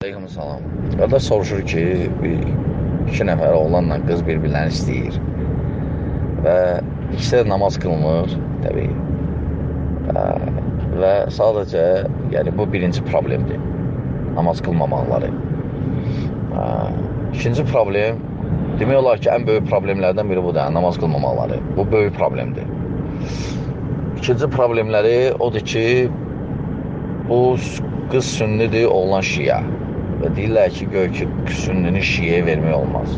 Aleyküm salam. Qardaş soruşur ki, iki nəfər oğlanla qız bir-birlərini istəyir və ikisi də namaz qılmır, təbii. Və sadəcə, yəni bu birinci problemdir, namaz qılmamaqları. İkinci problem, demək olar ki, ən böyük problemlərdən biri budur, namaz qılmamaqları. Bu böyük problemdir. İkinci problemləri odur ki, bu qız sünnidir, oğlan şiə. Və deyirlər ki, gör ki, sünnini şiəyə vermək olmaz.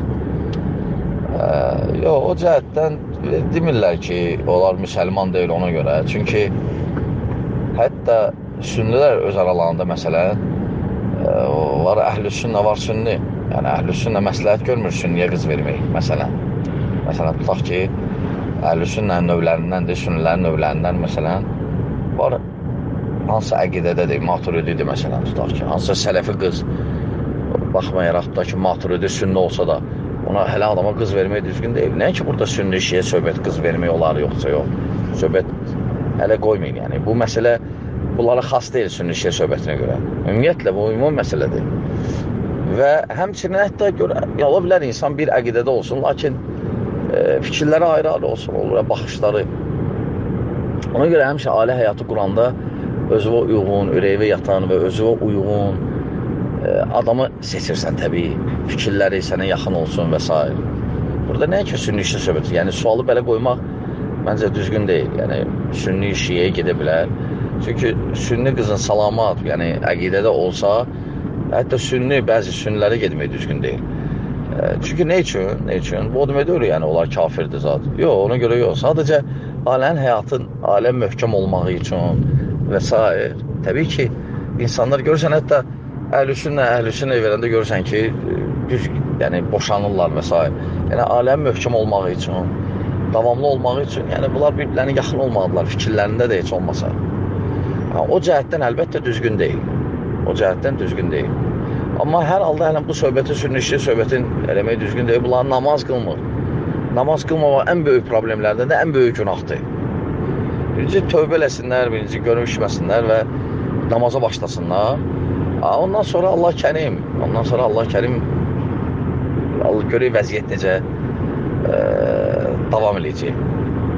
Yox, o cəhətdən demirlər ki, onlar müsəlman deyil ona görə. Çünki hətta sünnilər öz aralarında məsələn, var əhl-i sünnə, var sünni. Yəni, əhl-i sünnə məsləhət görmür sünniyə qız vermək, məsələn. Məsələn, tutaq ki, əhl-i sünnənin növlərindəndir, sünnilərin növlərindən, məsələn, var hansı əqidədədir, maturididir, məsələn, tutaq ki, hansısa sələfi qız, baxmayaraq da ki, maturidi sünni olsa da, ona hələ adama qız vermək düzgün deyil. Nə ki, burada sünni işiyə söhbət qız vermək olar, yoxsa yox, söhbət hələ qoymayın, yəni, bu məsələ bunlara xas deyil sünni işiyə söhbətinə görə. Ümumiyyətlə, bu ümum məsələdir. Və həmçinin hətta görə, ola bilər insan bir əqidədə olsun, lakin fikirləri ayrı-ayrı olsun, olur, baxışları. Ona görə həmişə ailə həyatı quranda özünə uyğun, ürəyivə yatan və özünə uyğun adamı seçirsən təbii, fikirləri sənə yaxın olsun və s. Burada nə ki, sünni işlə söhbəti, yəni sualı belə qoymaq məncə düzgün deyil, yəni sünni işiyə gedə bilər. Çünki sünni qızın salamat, yəni əqidədə olsa, hətta sünni, bəzi sünnilərə gedmək düzgün deyil. Çünki nə üçün? Nə üçün? Bu o demək deyil, yəni onlar kafirdir zat. Yox, ona görə yox. Sadəcə ailənin həyatın, ailə möhkəm olmağı üçün və s. Təbii ki, insanlar görürsən, hətta əhl-i-sünnə verəndə görürsən ki, düz, yəni boşanırlar və s. Yəni, ailənin möhkəm olmağı üçün, davamlı olmağı üçün, yəni bunlar bir-birlərini yaxın olmalıdırlar, fikirlərində də heç olmasa. O cəhətdən əlbəttə düzgün deyil. O cəhətdən düzgün deyil. Amma hər halda bu söhbəti, sünni-işli söhbətin eləmək düzgün deyil. Bunlar namaz qılmır. Namaz qılmamaq ən böyük problemlərdən də ən böyük günahdır. Birinci tövbə eləsinlər, birinci görmüşməsinlər və namaza başlasınlar. Ondan sonra Allah kərim, görək vəziyyət necə davam edəcək.